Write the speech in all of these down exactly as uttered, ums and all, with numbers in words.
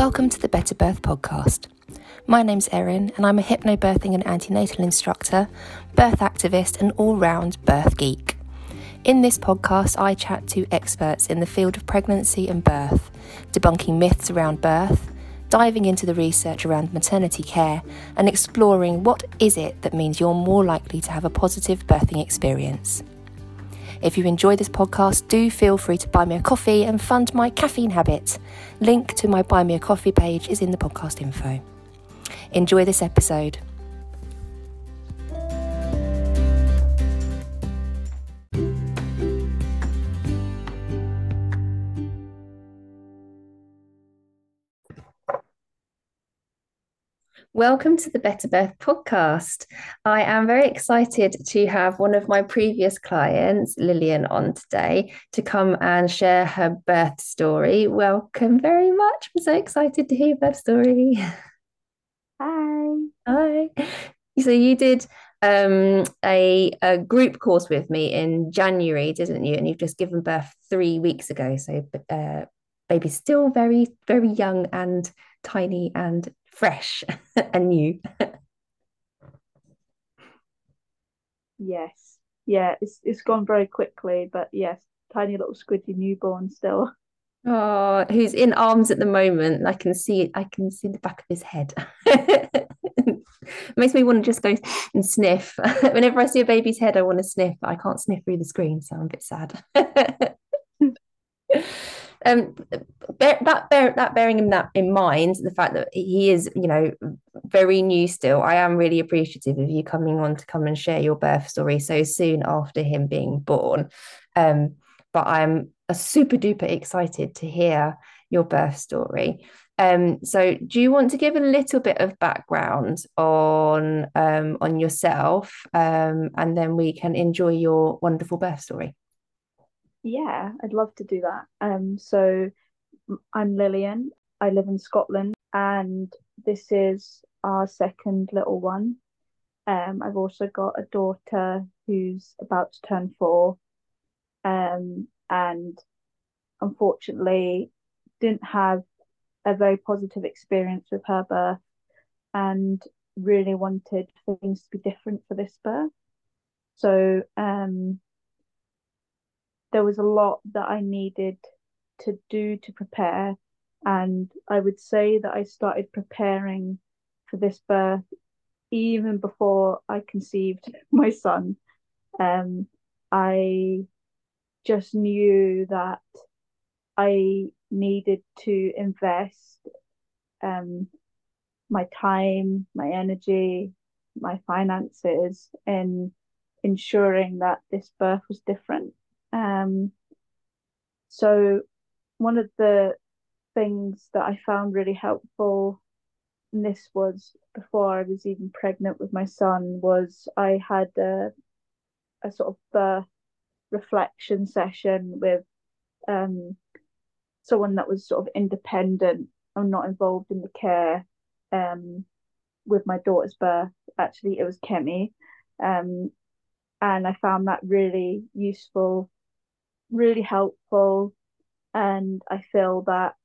Welcome to the Better Birth podcast. My name's Erin and I'm a hypnobirthing and antenatal instructor, birth activist and all-round birth geek. In this podcast, I chat to experts in the field of pregnancy and birth, debunking myths around birth, diving into the research around maternity care and exploring what is it that means you're more likely to have a positive birthing experience. If you enjoy this podcast, do feel free to buy me a coffee and fund my caffeine habit. Link to my Buy Me a Coffee page is in the podcast info. Enjoy this episode. Welcome to the Better Birth podcast. I am very excited to have one of my previous clients, Lillian, on today to come and share her birth story. Welcome very much. I'm so excited to hear your birth story. Hi. Hi. So you did um, a, a group course with me in January, didn't you? And you've just given birth three weeks ago. So uh, baby's still very, very young and tiny and fresh and new. Yes. Yeah, it's it's gone very quickly, but yes, tiny little squidgy newborn still. Oh, who's in arms at the moment. I can see I can see the back of his head. Makes me want to just go and sniff. Whenever I see a baby's head, I want to sniff, but I can't sniff through the screen, so I'm a bit sad. um bear, that bear, that bearing in that in mind, the fact that he is, you know, very new still, I am really appreciative of you coming on to come and share your birth story so soon after him being born. Um, but I'm a super duper excited to hear your birth story. Um, so do you want to give a little bit of background on um on yourself, um, and then we can enjoy your wonderful birth story? Yeah, I'd love to do that. Um, so m- I'm Lillian. I live in Scotland, and this is our second little one. Um, I've also got a daughter who's about to turn four. Um, and unfortunately didn't have a very positive experience with her birth and really wanted for things to be different for this birth. So um, there was a lot that I needed to do to prepare. And I would say that I started preparing for this birth even before I conceived my son. Um, I just knew that I needed to invest um, my time, my energy, my finances in ensuring that this birth was different. Um, so one of the things that I found really helpful, and this was before I was even pregnant with my son, was I had a, a sort of birth reflection session with um, someone that was sort of independent and not involved in the care um, with my daughter's birth. Actually, it was Kemi. Um, and I found that really useful, really helpful. And I feel that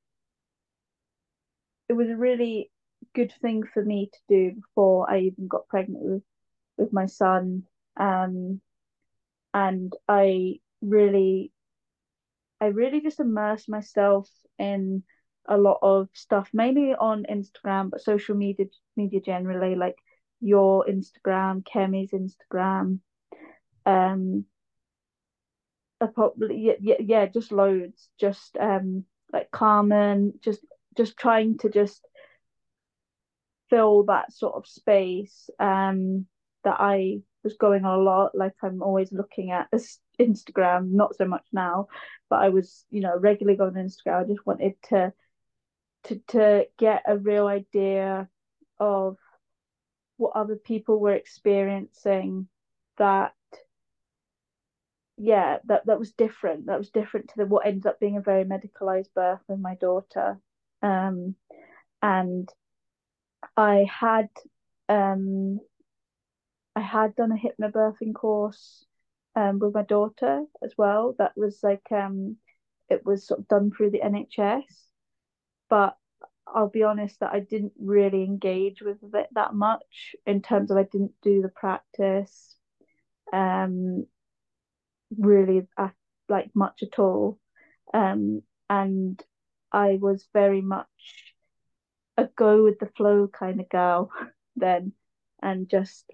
it was a really good thing for me to do before I even got pregnant with, with my son. Um, and I really, I really just immersed myself in a lot of stuff, mainly on Instagram, but social media media generally, like your Instagram, Kemi's Instagram, um, I probably yeah, yeah, yeah, just loads, just um like Carmen, just just trying to just fill that sort of space um that I was going on a lot. Like I'm always looking at this Instagram, not so much now, but I was, you know, regularly going on Instagram. I just wanted to to to get a real idea of what other people were experiencing that yeah, that that was different. That was different to the, what ended up being a very medicalized birth with my daughter. Um, and I had um I had done a hypnobirthing course um with my daughter as well. That was like um it was sort of done through the N H S, but I'll be honest that I didn't really engage with it that much in terms of I didn't do the practice um really at, like much at all. Um and I was very much a go with the flow kind of girl then, and just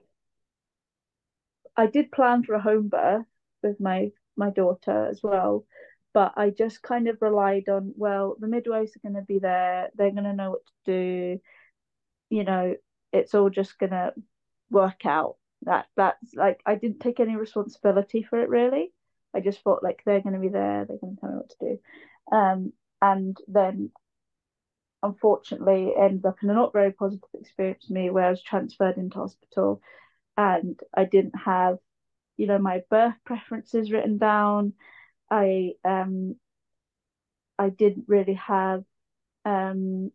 I did plan for a home birth with my my daughter as well, but I just kind of relied on, well, the midwives are going to be there, they're going to know what to do, you know, it's all just going to work out. That that's like I didn't take any responsibility for it really. I just thought like they're going to be there, they're going to tell me what to do. Um, and then unfortunately it ended up in a not very positive experience for me where I was transferred into hospital and I didn't have, you know, my birth preferences written down. I um I didn't really have um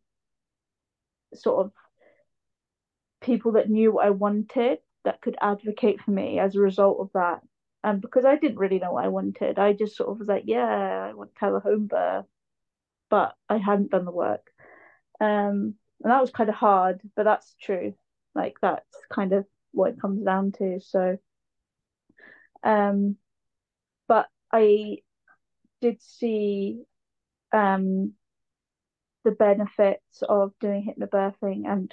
sort of people that knew what I wanted that could advocate for me as a result of that. And because I didn't really know what I wanted, I just sort of was like, yeah, I want to have a home birth, but I hadn't done the work. Um, and that was kind of hard, but that's true. Like that's kind of what it comes down to. So, um, but I did see um the benefits of doing hypnobirthing and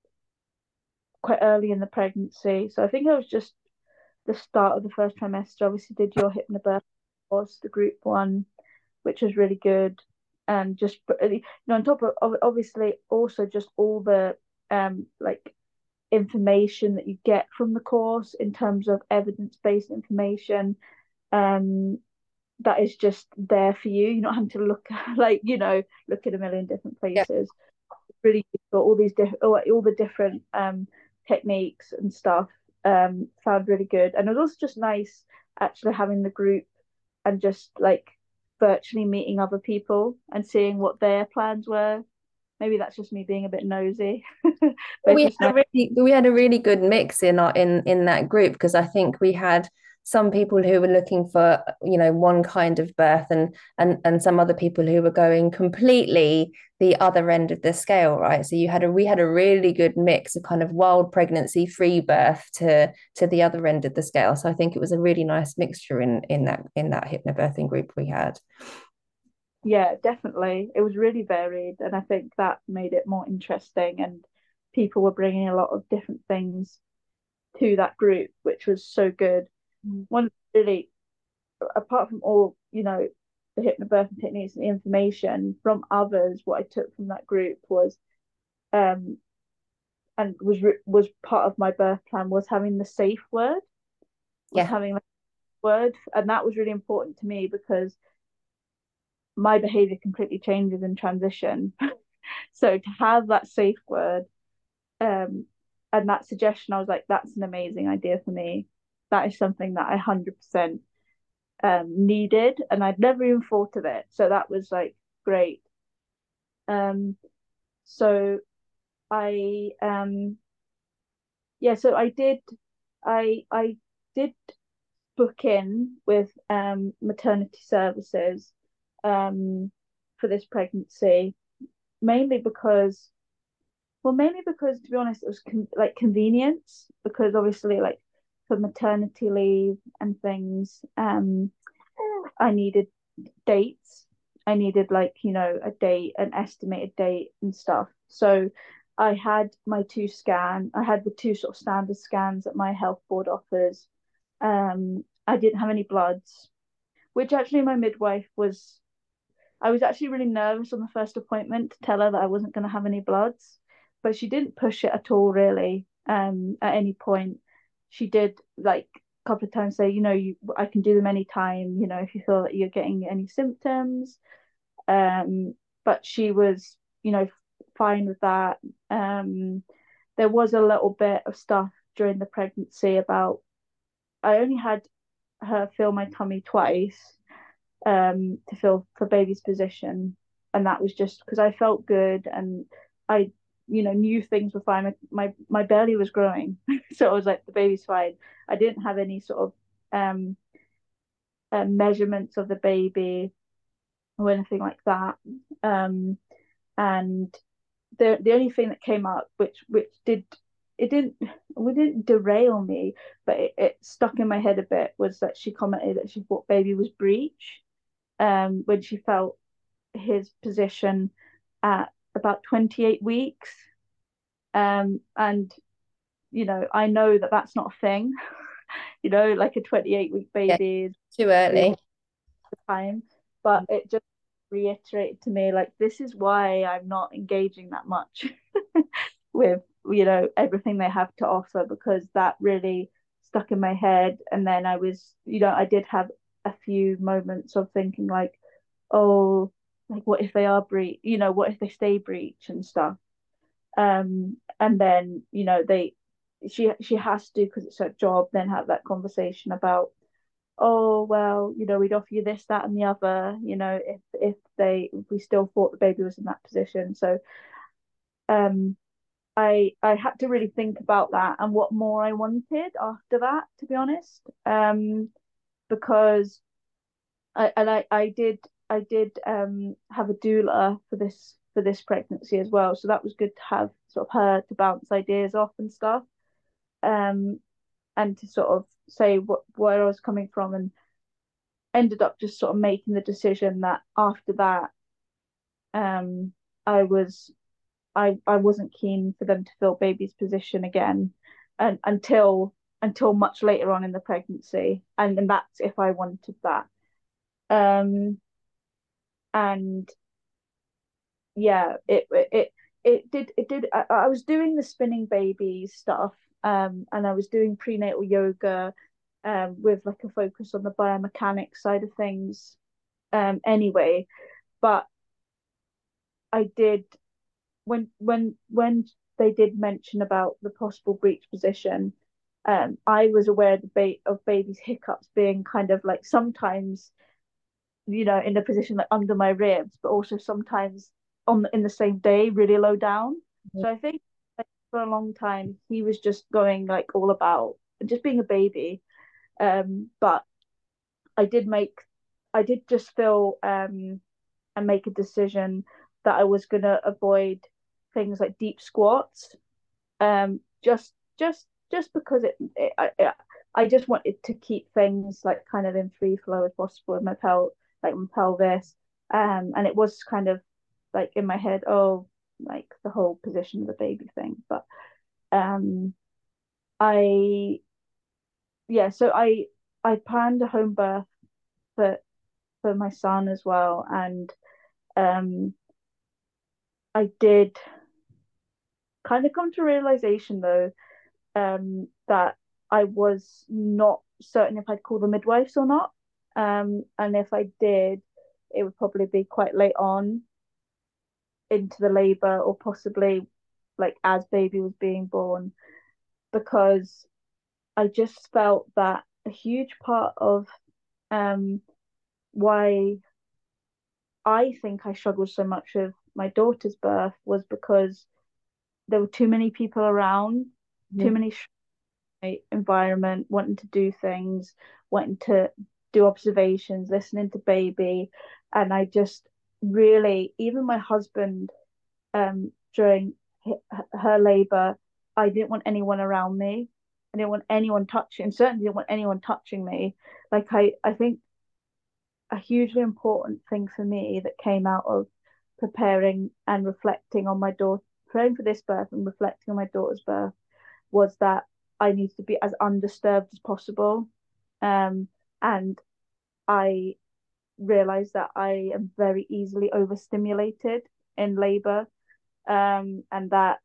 quite early in the pregnancy. So I think I was just the start of the first trimester. Obviously, did your hypnobirth course, the group one, which was really good. And just you know, on top of obviously also just all the um like information that you get from the course in terms of evidence-based information. Um, that is just there for you. You're not having to look like you know look at a million different Yeah. places. Really useful. All these different, all, all the different um, techniques and stuff. Um, found really good, and it was also just nice actually having the group and just like virtually meeting other people and seeing what their plans were. Maybe that's just me being a bit nosy, but it's We just had nice. a really we had a really good mix in our in in that group because I think we had some people who were looking for, you know, one kind of birth and and and some other people who were going completely the other end of the scale, right? So you had a we had a really good mix of kind of wild pregnancy, free birth to to the other end of the scale. So I think it was a really nice mixture in in that in that hypnobirthing group we had. Yeah, definitely. It was really varied, and I think that made it more interesting. And people were bringing a lot of different things to that group, which was so good. Mm. One really, apart from all, you know, the hypnobirthing techniques and the information from others, what I took from that group was, um, and was was part of my birth plan was having the safe word, was Yeah. having that word, and that was really important to me because my behavior completely changes in transition. So to have that safe word, um, and that suggestion, I was like, that's an amazing idea for me. That is something that I one hundred percent um, needed, and I'd never even thought of it. So that was like great. Um, so I um, yeah, so I did, I I did book in with um maternity services um for this pregnancy, mainly because, well, mainly because to be honest, it was con like convenience because obviously like for maternity leave and things, um, I needed dates. I needed like, you know, a date, an estimated date and stuff. So I had my two scan, I had the two sort of standard scans that my health board offers. Um, I didn't have any bloods, which actually my midwife was, I was actually really nervous on the first appointment to tell her that I wasn't going to have any bloods, but she didn't push it at all, really. Um, at any point, she did like a couple of times say, you know, you I can do them anytime, you know, if you feel that you're getting any symptoms. Um, but she was, you know, fine with that. Um, there was a little bit of stuff during the pregnancy about I only had her feel my tummy twice um, to feel for baby's position, and that was just because I felt good and I, you know, knew things were fine. My my, my belly was growing, so I was like, the baby's fine. I didn't have any sort of um, uh, measurements of the baby or anything like that, um, and the the only thing that came up, which which did it didn't we didn't derail me, but it, it stuck in my head a bit, was that she commented that she thought baby was breech, um, when she felt his position at about twenty-eight weeks. Um, and you know, I know that that's not a thing. You know, like a twenty-eight week Yeah, baby is too really early. the time, but it just reiterated to me, like, this is why I'm not engaging that much with, you know, everything they have to offer, because that really stuck in my head. And then I was, you know, I did have a few moments of thinking like, oh, like what if they are breach, you know, what if they stay breech and stuff. Um, and then, you know, they she she has to, because it's her job, then have that conversation about, oh well, you know, we'd offer you this, that, and the other, you know, if if they if we still thought the baby was in that position. So um I I had to really think about that and what more I wanted after that, to be honest. Um because I and I, I did I did um have a doula for this for this pregnancy as well. So that was good to have sort of her to bounce ideas off and stuff. Um and to sort of say what where I was coming from, and ended up just sort of making the decision that after that, um, I was I I wasn't keen for them to fill baby's position again, and until until much later on in the pregnancy, and, and that's if I wanted that. Um, and yeah, it it it did it did. I, I was doing the spinning baby stuff, um, and I was doing prenatal yoga, um, with like a focus on the biomechanics side of things, um, anyway. But I did, when when when they did mention about the possible breech position, um, I was aware of, the ba- of baby's hiccups being kind of like sometimes, you know, in a position like under my ribs, but also sometimes on the, in the same day, really low down. So I think like, for a long time he was just going like all about just being a baby. Um, but I did make, I did just feel um and make a decision that I was gonna avoid things like deep squats, um, just just just because it, it I, I just wanted to keep things like kind of in free flow as possible with my pel like my pelvis, um, and it was kind of like in my head, oh, like the whole position of the baby thing, but um, I yeah, so I I planned a home birth for for my son as well, and um, I did kind of come to realization though, um, that I was not certain if I'd call the midwives or not. Um, and if I did, it would probably be quite late on into the labour, or possibly like as baby was being born, because I just felt that a huge part of um, why I think I struggled so much with my daughter's birth was because there were too many people around, too Mhm. many environment, wanting to do things, wanting to do observations, listening to baby. And I just really, even my husband, um, during her labor, I didn't want anyone around me. I didn't want anyone touching, and certainly didn't want anyone touching me. Like I, I think a hugely important thing for me that came out of preparing and reflecting on my daughter, preparing for this birth and reflecting on my daughter's birth, was that I needed to be as undisturbed as possible. Um, and I realized that I am very easily overstimulated in labor, um, and that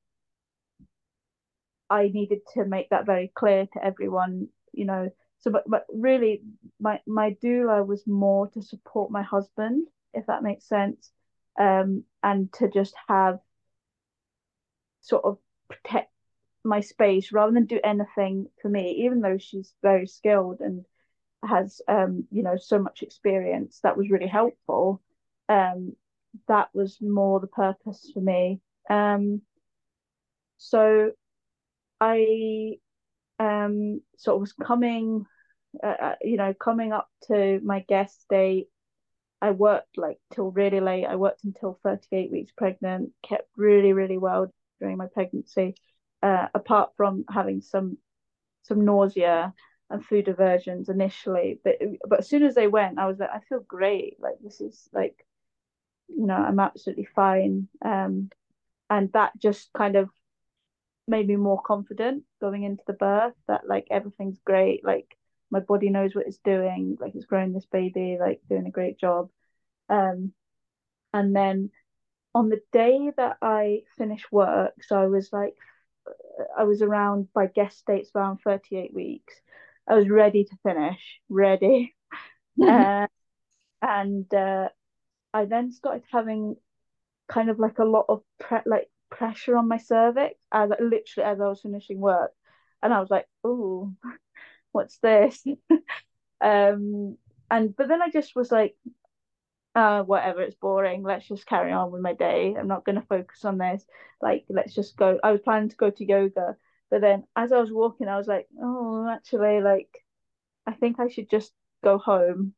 I needed to make that very clear to everyone, you know. So, but, but really, my, my doula was more to support my husband, if that makes sense, um, and to just have sort of protect my space rather than do anything for me, even though she's very skilled and has um, you know, so much experience. That was really helpful. Um, that was more the purpose for me. Um, so I um sort of was coming, uh, uh, you know, coming up to my guest date, I worked like till really late. I worked until thirty-eight weeks pregnant, kept really, really well during my pregnancy, uh, apart from having some some nausea and food aversions initially. But but as soon as they went, I was like, I feel great. Like this is like, you know, I'm absolutely fine. Um, and that just kind of made me more confident going into the birth that like everything's great. Like my body knows what it's doing. Like it's growing this baby, like doing a great job. Um, and then on the day that I finished work, so I was like, I was around by guest dates around thirty-eight weeks. I was ready to finish, ready. Uh, and uh, I then started having kind of like a lot of pre like pressure on my cervix as literally as I was finishing work. And I was like, oh, what's this? um, and but then I just was like, uh, whatever, it's boring. Let's just carry on with my day. I'm not going to focus on this. Like, let's just go. I was planning to go to yoga, but then as I was walking, I was like, oh, actually, like, I think I should just go home,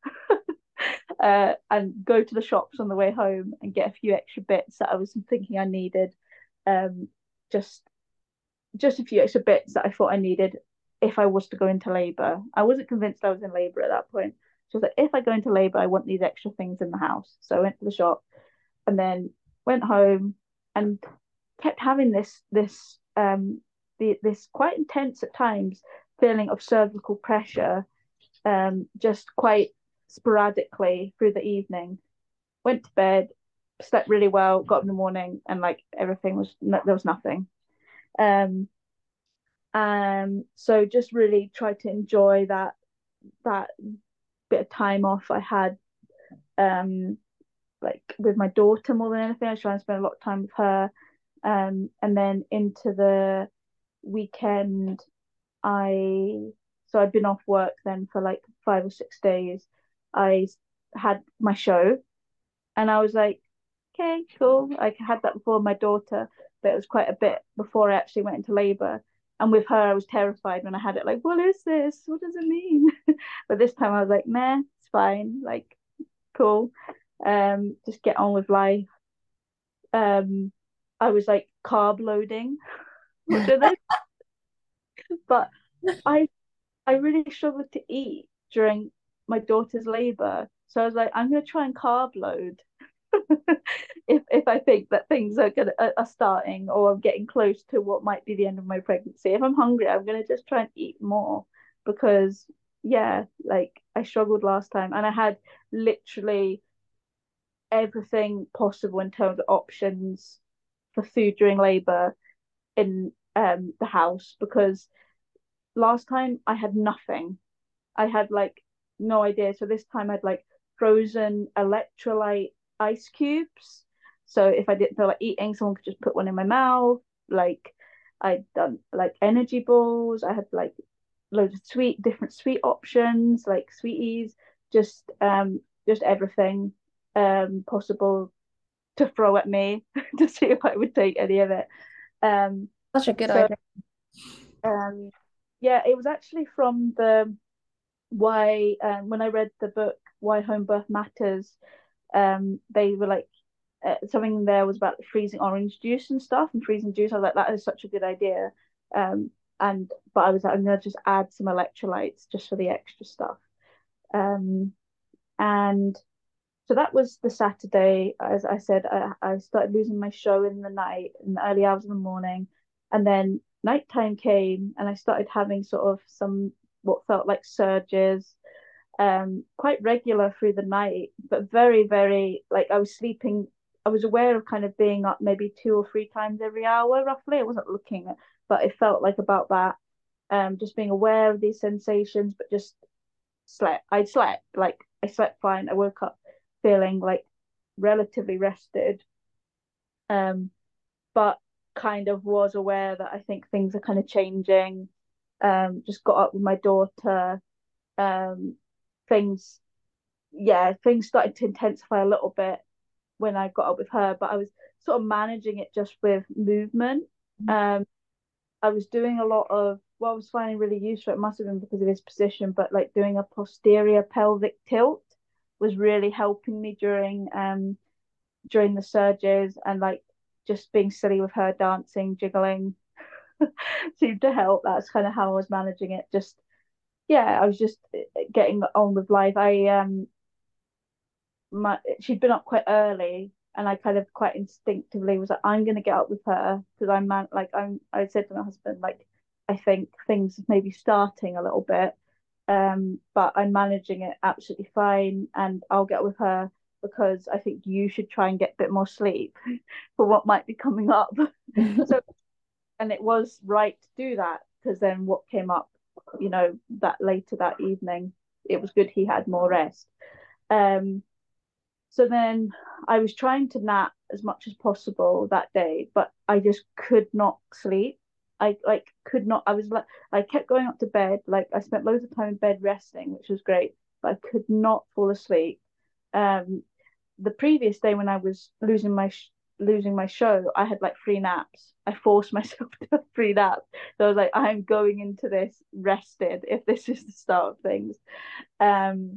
uh, and go to the shops on the way home and get a few extra bits that I was thinking I needed. Um, just, just a few extra bits that I thought I needed if I was to go into labor. I wasn't convinced I was in labor at that point. So I was like, if I go into labor, I want these extra things in the house. So I went to the shop and then went home and kept having this this um the, this quite intense at times feeling of cervical pressure, um just quite sporadically through the evening. Went to bed, slept really well, got up in the morning, and like everything was no, there was nothing. Um, um, so just really tried to enjoy that that bit of time off I had, um, like with my daughter more than anything. I was trying to spend a lot of time with her. Um, and then into the weekend, I so I'd been off work then for like five or six days. I had my show, and I was like, okay, cool. Like I had that before my daughter, but it was quite a bit before I actually went into labor. And with her, I was terrified when I had it. Like, what is this? What does it mean? But this time I was like, meh, it's fine. Like, cool. Um, just get on with life. Um, I was like carb loading, which I then, but I I really struggled to eat during my daughter's labor. So I was like, I'm gonna try and carb load if if I think that things are gonna are starting or I'm getting close to what might be the end of my pregnancy. If I'm hungry, I'm gonna just try and eat more because yeah, like I struggled last time and I had literally everything possible in terms of options for food during labor in um the house because last time I had nothing. I had like no idea. So this time I'd like frozen electrolyte ice cubes. So if I didn't feel like eating, someone could just put one in my mouth. Like I'd done like energy balls. I had like loads of sweet, different sweet options, like sweeties, just um just everything um possible to throw at me to see if I would take any of it. Um Such a good so idea. um yeah, it was actually from the why um, when I read the book Why Home Birth Matters, um, they were like uh, something there was about freezing orange juice and stuff and freezing juice. I was like, that is such a good idea. Um, and but I was like, I'm gonna just add some electrolytes just for the extra stuff. Um, and so that was the Saturday. As I said, I, I started losing my show in the night, in the early hours of the morning. And then nighttime came and I started having sort of some what felt like surges, um, quite regular through the night, but very, very like I was sleeping. I was aware of kind of being up maybe two or three times every hour, roughly. I wasn't looking, but it felt like about that. Um, just being aware of these sensations, but just slept. I slept like I slept fine. I woke up feeling like relatively rested, um, but kind of was aware that I think things are kind of changing. Um, just got up with my daughter. Um, things, yeah, things started to intensify a little bit when I got up with her, but I was sort of managing it just with movement. Um, I was doing a lot of what I was finding really useful. It must have been because of his position, but like doing a posterior pelvic tilt, was really helping me during um during the surges, and like just being silly with her, dancing, jiggling seemed to help. That's kind of how I was managing it. Just yeah, I was just getting on with life. I um my she'd been up quite early, and I kind of quite instinctively was like, I'm gonna get up with her because I'm man like I'm I said to my husband, like, I think things may be starting a little bit, um but I'm managing it absolutely fine, and I'll get with her because I think you should try and get a bit more sleep for what might be coming up. So, and it was right to do that, because then what came up, you know, that later that evening, it was good he had more rest. Um, so then I was trying to nap as much as possible that day, but I just could not sleep. I like could not. I was like, I kept going up to bed. Like I spent loads of time in bed resting, which was great, but I could not fall asleep. Um, the previous day when I was losing my sh- losing my show, I had like three naps. I forced myself to have three naps. So I was like, I'm going into this rested if this is the start of things. Um,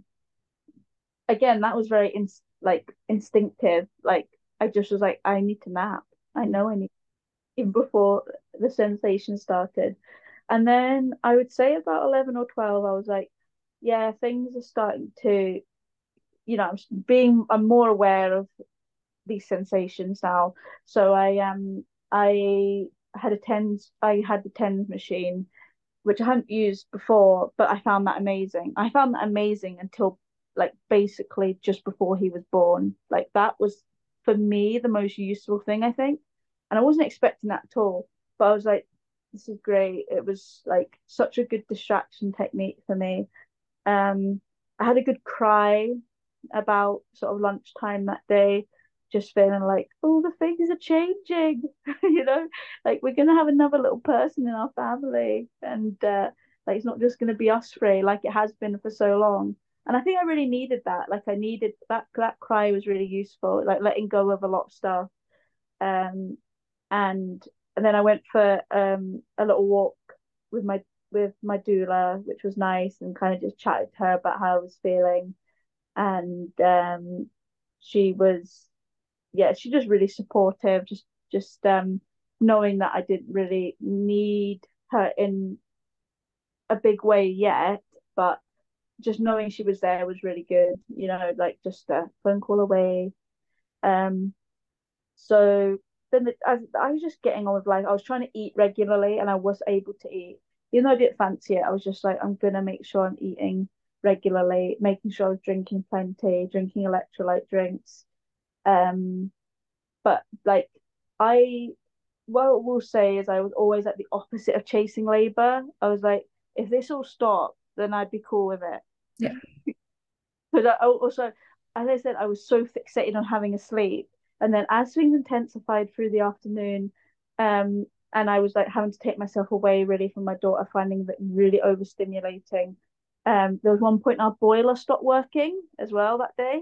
again, that was very in- like instinctive. Like I just was like, I need to nap. I know I need, even before the sensation started. And then I would say about eleven or twelve, I was like, yeah, things are starting to, you know, I'm being, I'm more aware of these sensations now. So I um I had a tens I had the tens machine, which I hadn't used before, but I found that amazing. I found that amazing until like basically just before he was born. Like that was for me the most useful thing, I think. And I wasn't expecting that at all. But I was like, this is great. It was like such a good distraction technique for me. Um, I had a good cry about sort of lunchtime that day, just feeling like, oh, the things are changing, you know, like we're gonna have another little person in our family, and uh, like it's not just gonna be us three like it has been for so long. And I think I really needed that. Like I needed that. That cry was really useful, like letting go of a lot of stuff. Um, and and then I went for um a little walk with my with my doula, which was nice, and kind of just chatted to her about how I was feeling. And um, she was, yeah, she just really supportive. Just just um, knowing that I didn't really need her in a big way yet, but just knowing she was there was really good. You know, like just a phone call away. Um, so then the, I, I was just getting on with life. I was trying to eat regularly, and I was able to eat. Even though I didn't fancy it, I was just like, I'm gonna make sure I'm eating regularly, making sure I was drinking plenty, drinking electrolyte drinks. Um, but like I, what I will say is I was always at the opposite of chasing labor. I was like, if this all stopped, then I'd be cool with it. Yeah. Because I also, as I said, I was so fixated on having a sleep. And then as things intensified through the afternoon, um, and I was like having to take myself away really from my daughter, finding that really overstimulating. Um, there was one point our boiler stopped working as well that day.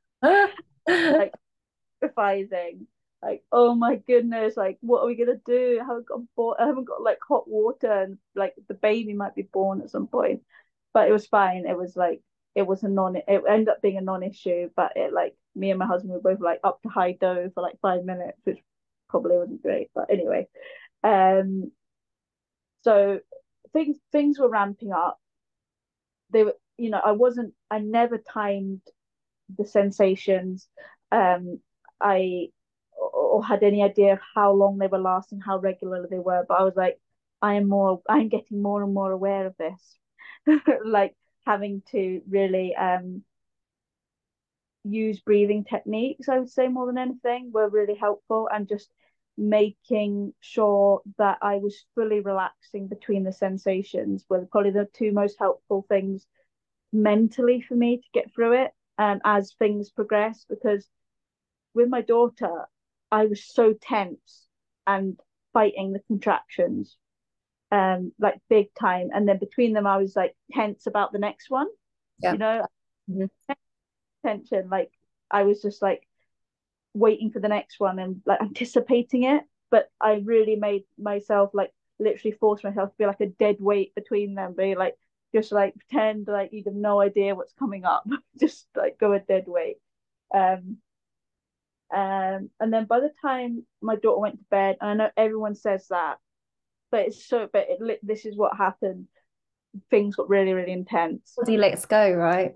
Like sacrificing. Like, oh my goodness, like what are we gonna do? I haven't got bo- I haven't got like hot water, and like the baby might be born at some point. But it was fine. It was like it was a non it ended up being a non-issue, but it like me and my husband were both like up to high dough for like five minutes, which probably wasn't great. But anyway. Um so things things were ramping up. They were, you know, I wasn't I never timed the sensations. Um, I or had any idea of how long they were lasting, how regular they were. But I was like, I am more, I'm getting more and more aware of this, like having to really um use breathing techniques. I would say more than anything were really helpful, and just making sure that I was fully relaxing between the sensations were probably the two most helpful things mentally for me to get through it, um, as things progress, because with my daughter, I was so tense and fighting the contractions, um, like big time. And then between them, I was like tense about the next one, Yeah. you know, Mhm. tension. Like I was just like waiting for the next one and like anticipating it. But I really made myself like literally force myself to be like a dead weight between them, be like just like pretend like you have no idea what's coming up, just like go a dead weight. Um, um, and then by the time my daughter went to bed, and I know everyone says that, but it's so, but it, this is what happened. Things got really, really intense. Body lets go, right?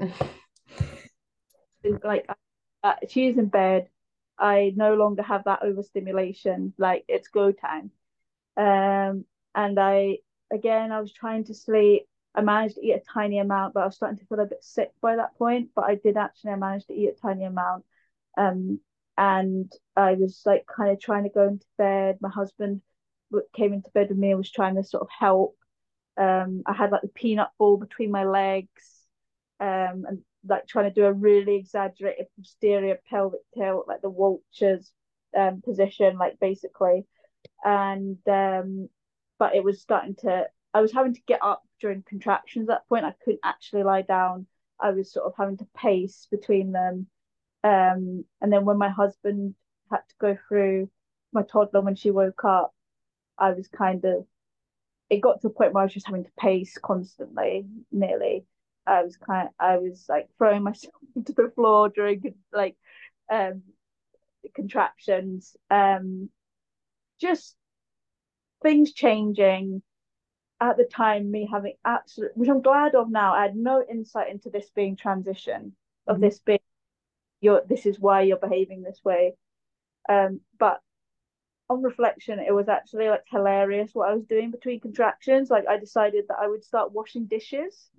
Like uh, she's in bed. I no longer have that overstimulation. Like it's go time. Um, and I again I was trying to sleep. I managed to eat a tiny amount, but I was starting to feel a bit sick by that point. But I did actually I managed to eat a tiny amount. Um, and I was like kind of trying to go into bed. My husband came into bed with me and was trying to sort of help. Um, I had like the peanut ball between my legs, um, and like trying to do a really exaggerated posterior pelvic tilt, like the vultures um, position, like basically. And um, but it was starting to. I was having to get up during contractions at that point. I couldn't actually lie down. I was sort of having to pace between them. Um, and then when my husband had to go through my toddler when she woke up, I was kind of it got to a point where I was just having to pace constantly, nearly. I was kind of, I was like throwing myself into the floor during like um contractions. Um just things changing at the time, me having absolute which I'm glad of now. I had no insight into this being transition, of Mhm. this being you're this is why you're behaving this way. Um but on reflection, it was actually like hilarious what I was doing between contractions. Like I decided that I would start washing dishes,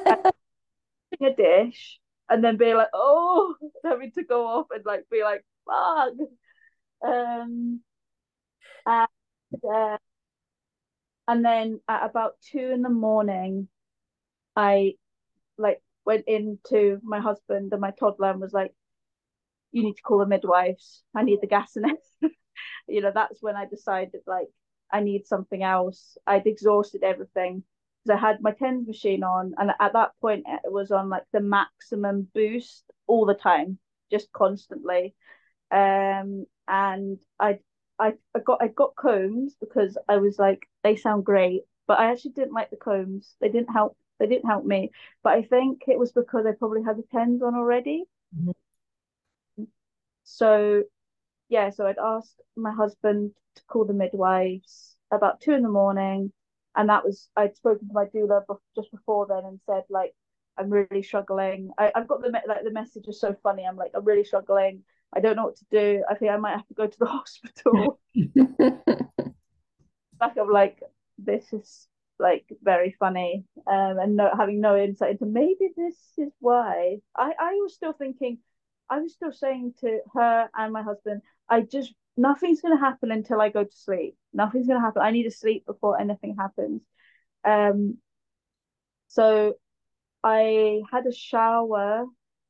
a dish, and then be like, oh, having to go off and like be like, fuck. Um, and uh, and then at about two in the morning, I like went into my husband and my toddler and was like, you need to call the midwives. I need the gas in it. You know, that's when I decided like I need something else. I'd exhausted everything because I had my TENS machine on, and at that point it was on like the maximum boost all the time, just constantly. Um, and I, I, I got I got combs because I was like they sound great, but I actually didn't like the combs. They didn't help. They didn't help me. But I think it was because I probably had the TENS on already. Mhm. So yeah, so I'd asked my husband to call the midwives about two in the morning, and that was I'd spoken to my doula just before then and said like I'm really struggling. I, I've got the like the message is so funny. I'm like I'm really struggling. I don't know what to do. I think I might have to go to the hospital. Like I'm like this is like very funny, um, and no having no insight into maybe this is why. I I was still thinking, I was still saying to her and my husband, I just nothing's gonna happen until I go to sleep. Nothing's gonna happen. I need to sleep before anything happens. Um, so I had a shower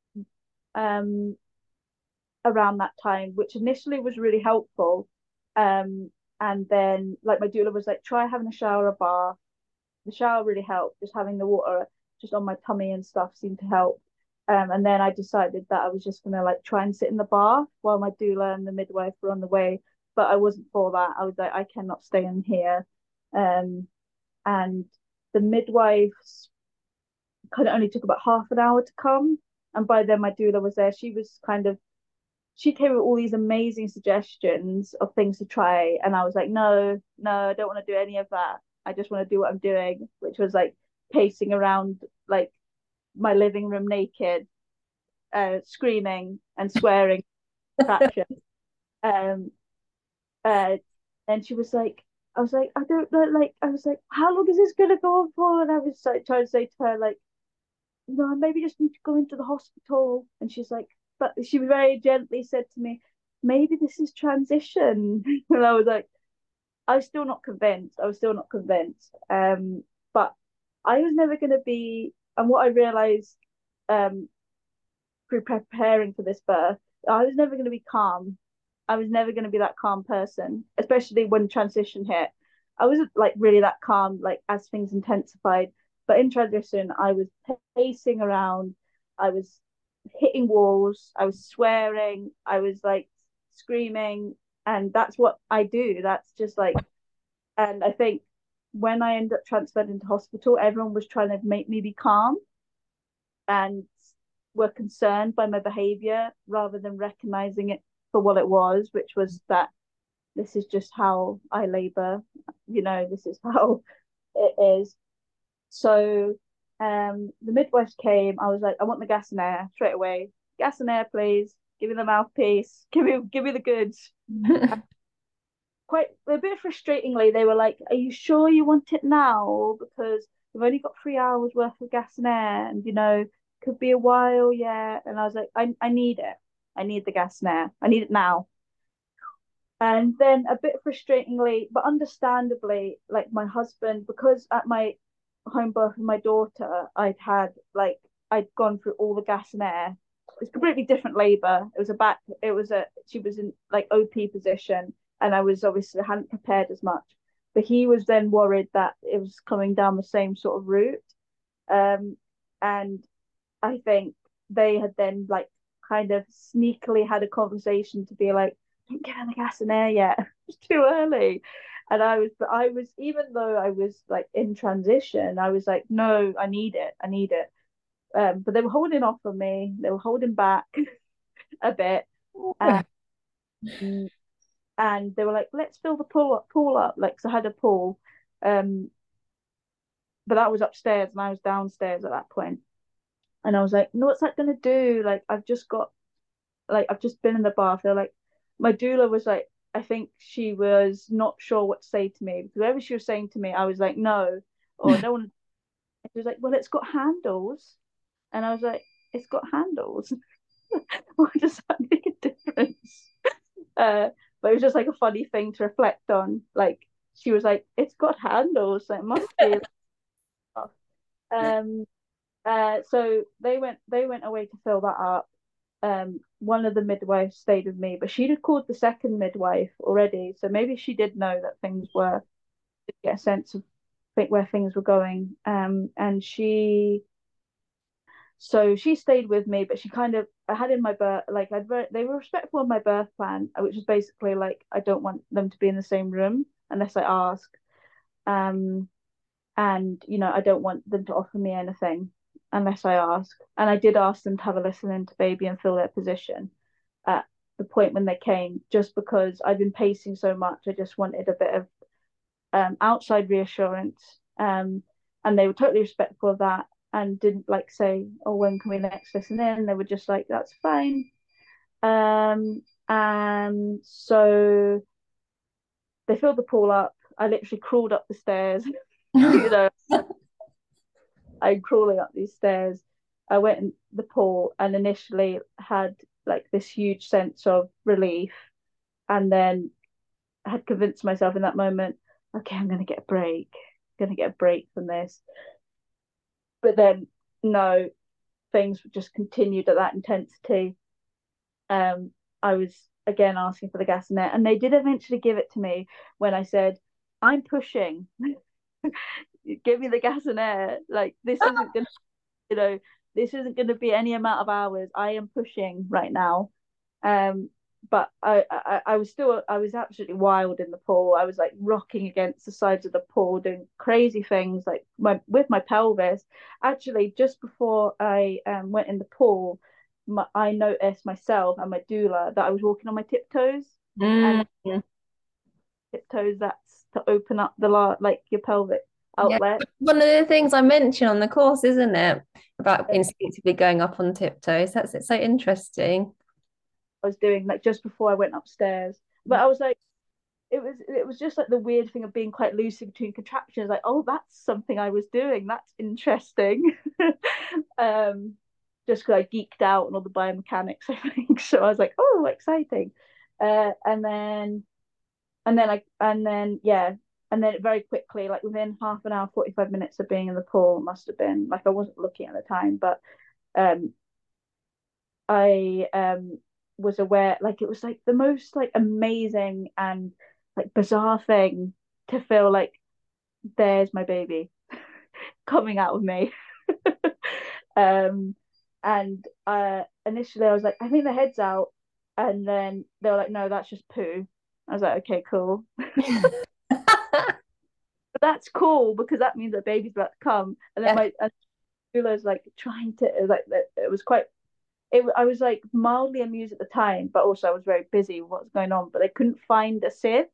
um around that time, which initially was really helpful. Um, and then like my doula was like, try having a shower, a bath. The shower really helped. Just having the water just on my tummy and stuff seemed to help. Um, and then I decided that I was just gonna like try and sit in the bath while my doula and the midwife were on the way. But I wasn't for that. I was like, I cannot stay in here. Um, and the midwives kind of only took about half an hour to come. And by then my doula was there. She was kind of she came with all these amazing suggestions of things to try, and I was like, no, no, I don't want to do any of that. I just want to do what I'm doing, which was like pacing around like my living room naked, uh, screaming and swearing traction. Um, uh, and she was like, I was like, I don't know, like, I was like, how long is this gonna go on for? And I was like trying to say to her, like, no, I maybe just need to go into the hospital. And she's like, but she very gently said to me, maybe this is transition. And I was like, I was still not convinced. I was still not convinced. Um, but I was never going to be, and what I realized um, through preparing for this birth, I was never going to be calm. I was never going to be that calm person, especially when transition hit. I wasn't like really that calm, like as things intensified. But in transition, I was pacing around. I was hitting walls. I was swearing. I was like screaming, and that's what I do. That's just like, and I think when I ended up transferred into hospital, everyone was trying to make me be calm and were concerned by my behavior rather than recognizing it for what it was, which was that this is just how I labor, you know, this is how it is. So um the midwife came, I was like, I want the gas and air straight away. Gas and air, please. Give me the mouthpiece. Give me give me the goods. Quite a bit frustratingly, they were like, are you sure you want it now? Because we've only got three hours worth of gas and air, and you know, could be a while yet. And I was like, I, I need it. I need the gas and air. I need it now. And then a bit frustratingly, but understandably, like my husband, because at my home birth of my daughter, I'd had like I'd gone through all the gas and air. It's completely different labor. It was a back. It was a she was in like O P position, and I was obviously hadn't prepared as much. But he was then worried that it was coming down the same sort of route. Um, and I think they had then like kind of sneakily had a conversation to be like, don't get in the gas and air yet. It's too early. And I was, but I was, even though I was like in transition, I was like, no, I need it. I need it. Um, but they were holding off on me. They were holding back a bit. Um, and they were like, let's fill the pool up, pool up. Like, so I had a pool. Um, but that was upstairs and I was downstairs at that point. And I was like, no, what's that gonna do? Like, I've just got, like, I've just been in the bath. They're like, my doula was like, I think she was not sure what to say to me because whatever she was saying to me, I was like, no, or no one. She was like, well, it's got handles. And I was like, it's got handles. Why does that make a difference? Uh, but it was just like a funny thing to reflect on. Like, she was like, it's got handles, so it must be. Um, uh, so they went they went away to fill that up. Um, one of the midwives stayed with me, but she'd had called the second midwife already, so maybe she did know that things were to get a sense of think where things were going. Um, and she so she stayed with me, but she kind of I had in my birth like I'd they were respectful of my birth plan, which is basically like I don't want them to be in the same room unless I ask. Um, and you know I don't want them to offer me anything unless I ask. And I did ask them to have a listen into baby and fill their position at the point when they came, just because I've been pacing so much. I just wanted a bit of um, outside reassurance. Um, and they were totally respectful of that and didn't like say, "Oh, when can we next listen in?" They were just like, "That's fine." Um, and so they filled the pool up. I literally crawled up the stairs, you know, I'm crawling up these stairs. I went in the pool and initially had like this huge sense of relief, and then I had convinced myself in that moment, okay, I'm gonna get a break. I'm gonna get a break from this. But then no, things just continued at that intensity. Um, I was again asking for the gas net, and they did eventually give it to me when I said, I'm pushing. Give me the gas and air. Like this isn't gonna you know, this isn't going to be any amount of hours. I am pushing right now. Um, but I, I, I was still, I was absolutely wild in the pool. I was like rocking against the sides of the pool, doing crazy things like my with my pelvis. Actually, just before I um, went in the pool, my, I noticed myself and my doula that I was walking on my tiptoes, and Mm. tiptoes that's to open up the la like your pelvic Yeah, outlet. one of the things I mentioned on the course, isn't it? About instinctively going up on tiptoes. That's it's so interesting. I was doing like just before I went upstairs. But I was like, it was it was just like the weird thing of being quite lucid between contractions. Like, oh, that's something I was doing. That's interesting. um, just because I geeked out on all the biomechanics, I think. So I was like, oh, exciting. Uh, and then and then I and then yeah, and then very quickly, like within half an hour, forty-five minutes of being in the pool, must have been like I wasn't looking at the time, but um I um was aware like it was like the most like amazing and like bizarre thing to feel like there's my baby coming out of me. um and uh initially I was like, I think the head's out, and then they were like, no, that's just poo. I was like, okay, cool. But that's cool because that means the baby's about to come. And then Yeah. my and doula's like trying to like it was quite it I was like mildly amused at the time, but also I was very busy with what's going on. But they couldn't find a sieve,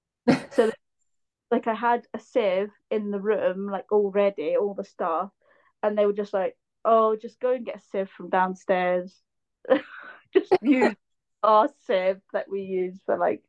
so like I had a sieve in the room, like already, all the stuff, and they were just like, "Oh, just go and get a sieve from downstairs. Just use our sieve that we use for like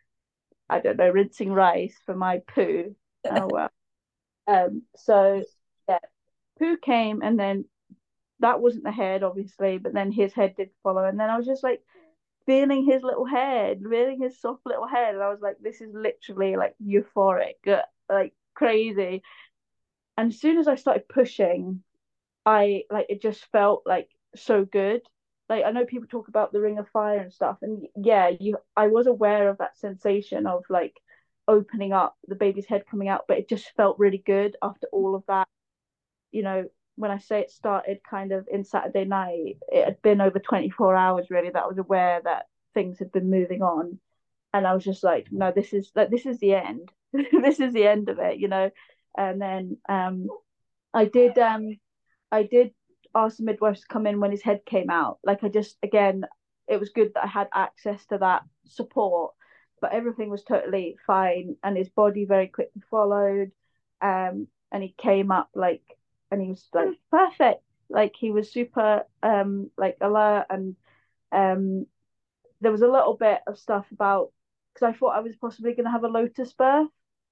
I don't know rinsing rice for my poo." Oh well. Um. So yeah, poo came, and then that wasn't the head, obviously, but then his head did follow, and then I was just like feeling his little head, feeling his soft little head, and I was like, "This is literally like euphoric, like crazy." And as soon as I started pushing, I like it just felt like so good. Like I know people talk about the ring of fire and stuff, and yeah, you I was aware of that sensation of like opening up the baby's head coming out, but it just felt really good after all of that. You know, when I say it started kind of in Saturday night, it had been over twenty-four hours really that I was aware that things had been moving on. And I was just like, no, this is like this is the end. This is the end of it, you know. And then um I did um I did ask the midwives to come in when his head came out. Like I just again, it was good that I had access to that support, but everything was totally fine and his body very quickly followed. Um and he came up like and he was like perfect. Like he was super um like alert and um there was a little bit of stuff about because I thought I was possibly going to have a lotus birth.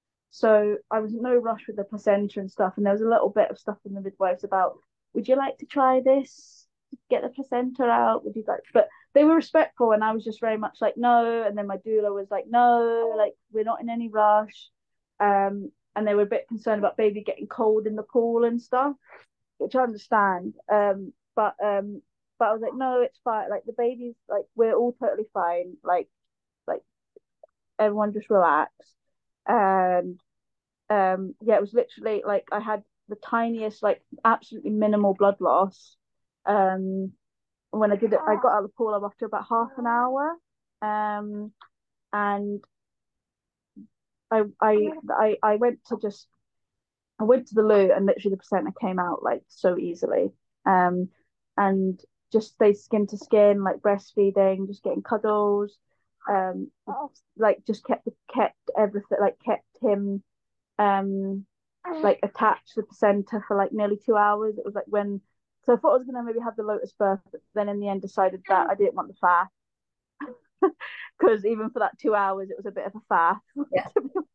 So I was in no rush with the placenta and stuff. And there was a little bit of stuff in the midwives about, would you like to try this? Get the placenta out? Would you like? But they were respectful, and I was just very much like no. And then my doula was like, no, like we're not in any rush. Um, and they were a bit concerned about baby getting cold in the pool and stuff, which I understand. Um, but um, but I was like, no, it's fine. Like the baby's like we're all totally fine. Like like everyone just relax. And um, yeah, it was literally like I had the tiniest, like absolutely minimal blood loss. Um, when I did it, I got out of the pool after about half an hour. Um, and I I I I went to just I went to the loo and literally the placenta came out like so easily. Um, and just stayed skin to skin, like breastfeeding, just getting cuddles. Um, like just kept kept everything, like kept him um like attached to the placenta for like nearly two hours. It was like when so I thought I was gonna maybe have the lotus birth, but then in the end decided that I didn't want the fast because even for that two hours it was a bit of a fast. Yeah.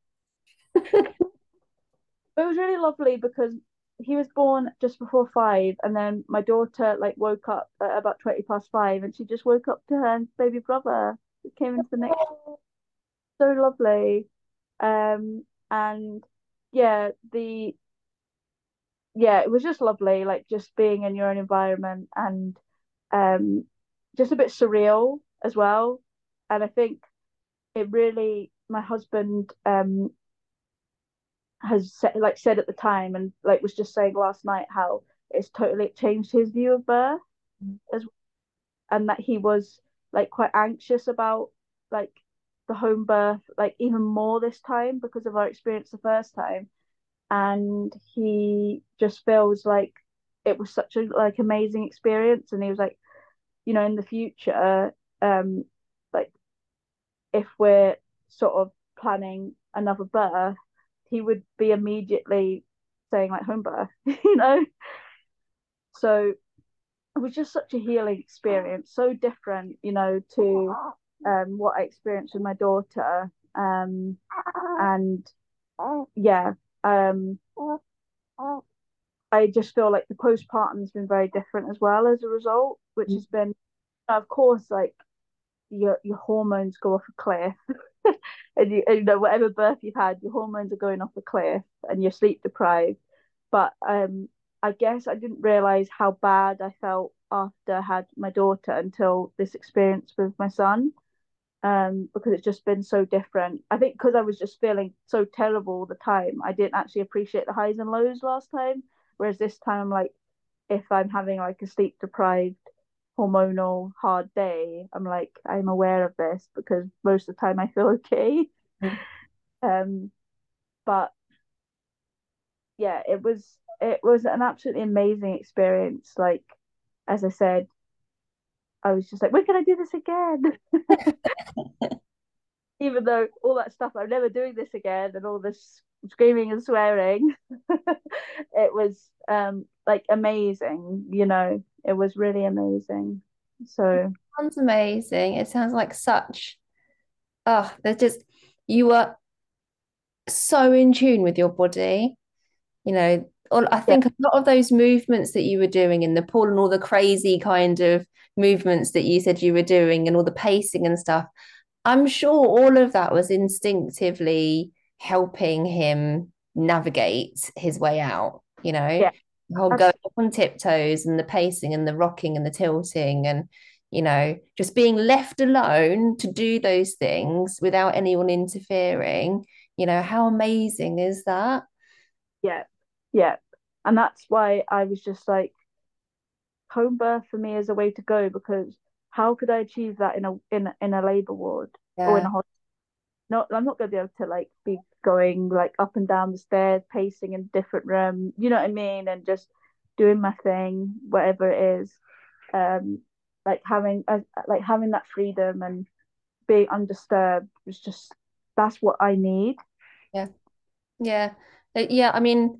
But it was really lovely because he was born just before five, and then my daughter like woke up at about twenty past five, and she just woke up to her baby brother. It came into the next. So lovely, um, and yeah, the yeah, it was just lovely, like just being in your own environment and um, just a bit surreal as well. And I think it really, my husband um has said, like said at the time and like was just saying last night how it's totally changed his view of birth as and that he was like quite anxious about like the home birth like even more this time because of our experience the first time and he just feels like it was such a like amazing experience and he was like you know in the future um like if we're sort of planning another birth he would be immediately saying like home birth you know so it was just such a healing experience, so different, you know, to um, what I experienced with my daughter. Um, and yeah, um, I just feel like the postpartum's been very different as well as a result, which has been, of course, like your your hormones go off a cliff, and you, and, you know whatever birth you've had, your hormones are going off a cliff, and you're sleep deprived. But um, I guess I didn't realize how bad I felt after I had my daughter until this experience with my son. Um, because it's just been so different. I think because I was just feeling so terrible all the time, I didn't actually appreciate the highs and lows last time. Whereas this time, I'm like, if I'm having like a sleep deprived, hormonal hard day, I'm like, I'm aware of this because most of the time I feel okay. Mm. Um, but yeah, it was it was an absolutely amazing experience. Like as I said, I was just like, when can I do this again? Even though all that stuff, I'm never doing this again, and all this screaming and swearing, it was um like amazing, you know, it was really amazing. So Sounds amazing. It sounds like such, oh, there's just, you were so in tune with your body. You know, all, I yeah, think a lot of those movements that you were doing in the pool and all the crazy kind of movements that you said you were doing and all the pacing and stuff, I'm sure all of that was instinctively helping him navigate his way out, you know, yeah, the whole going absolutely. up on tiptoes and the pacing and the rocking and the tilting and, you know, just being left alone to do those things without anyone interfering. You know, how amazing is that? Yeah, yeah. And that's why I was just like, home birth for me is a way to go, because how could I achieve that in a in in a labor ward or in Yeah. a hospital? Not, I'm not gonna be able to like be going like up and down the stairs, pacing in different room. You know what I mean? And just doing my thing, whatever it is. Um, like having uh, like having that freedom and being undisturbed was just, that's what I need. Yeah. Yeah. Uh, Yeah. I mean,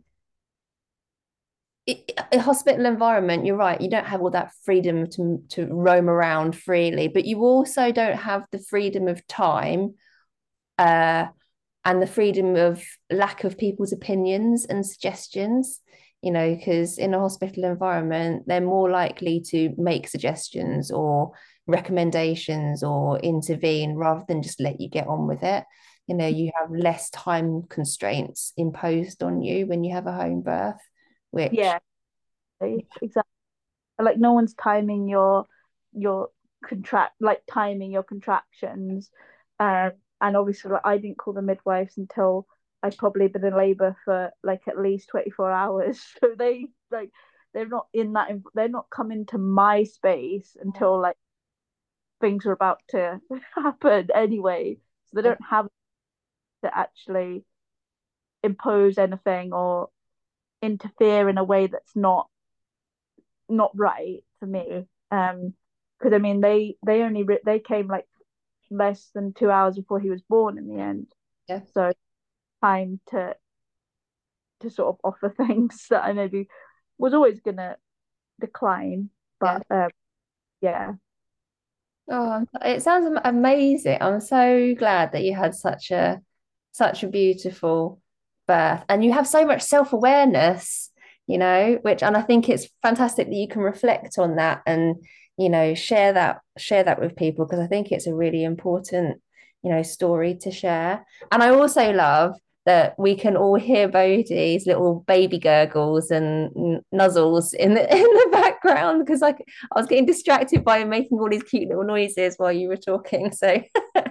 it, a hospital environment, you're right, you don't have all that freedom to, to roam around freely, but you also don't have the freedom of time uh, and the freedom of lack of people's opinions and suggestions, you know, because in a hospital environment, they're more likely to make suggestions or recommendations or intervene rather than just let you get on with it. You know, you have less time constraints imposed on you when you have a home birth, which, Yeah, exactly. Like no one's timing your your contract, like timing your contractions. Um, and obviously like, I didn't call the midwives until I'd probably been in labor for like at least twenty-four hours. So they like they're not in that, they're not coming to my space until like things are about to happen anyway. So they don't have to actually impose anything or interfere in a way that's not not right for me. Um, because I mean they they only re- they came like less than two hours before he was born in the end. yeah. So time to to sort of offer things that I maybe was always gonna decline. Yeah. But um, yeah, Oh, it sounds am- amazing. I'm so glad that you had such a such a beautiful birth and you have so much self-awareness, you know, which and I think it's fantastic that you can reflect on that and, you know, share that share that with people because I think it's a really important, you know, story to share. And I also love that we can all hear Bodhi's little baby gurgles and n- nuzzles in the in the background because like I was getting distracted by him making all these cute little noises while you were talking. So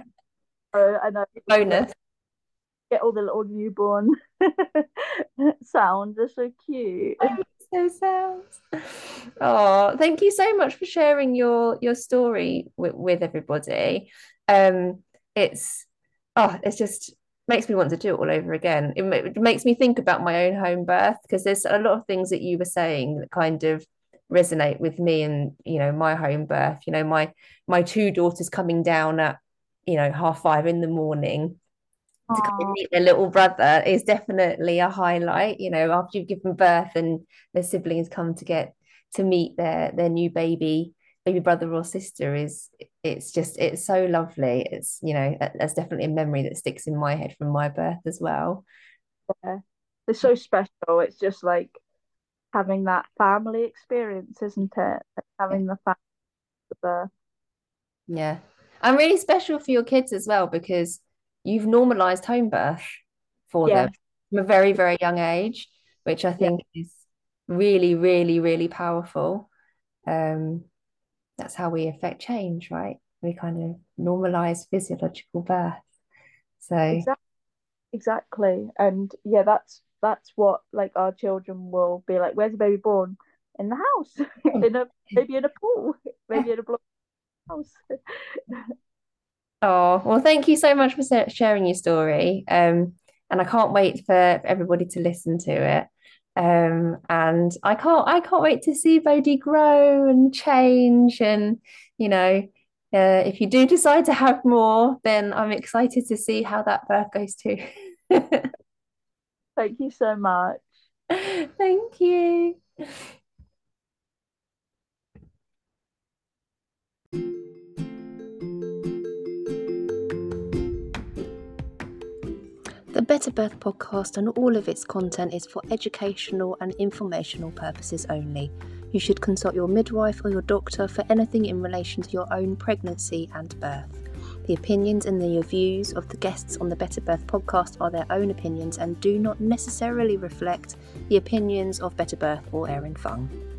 so I know get bonus. get all the little newborn sounds. They're so cute. So sounds. Oh, thank you so much for sharing your your story with, with everybody. Um, it's oh, it's just makes me want to do it all over again. It, ma- it makes me think about my own home birth because there's a lot of things that you were saying that kind of resonate with me and you know my home birth. You know my my two daughters coming down at you know half five in the morning to come and Oh, meet their little brother is definitely a highlight. You know, after you've given birth and their siblings come to get to meet their their new baby baby brother or sister is it's just it's so lovely. It's you know that's definitely a memory that sticks in my head from my birth as well. yeah. They're so special. It's just like having that family experience, isn't it? Like Yeah, having the family the yeah. And really special for your kids as well because you've normalized home birth for them yes, from a very, very young age, which I yeah, think is really, really, really powerful. Um, that's how we affect change, right? We kind of normalize physiological birth. So, exactly, exactly. And yeah, that's that's what like our children will be like. Where's the baby born? In the house, in a maybe in a pool, maybe in a block house. oh, well, thank you so much for sa- sharing your story. Um, and I can't wait for everybody to listen to it. Um, and I can't I can't wait to see Bodhi grow and change. And you know, uh, if you do decide to have more, then I'm excited to see how that birth goes too. Thank you so much. Thank you. The Better Birth podcast and all of its content is for educational and informational purposes only. You should consult your midwife or your doctor for anything in relation to your own pregnancy and birth. The opinions and the views of the guests on the Better Birth podcast are their own opinions and do not necessarily reflect the opinions of Better Birth or Erin Fung.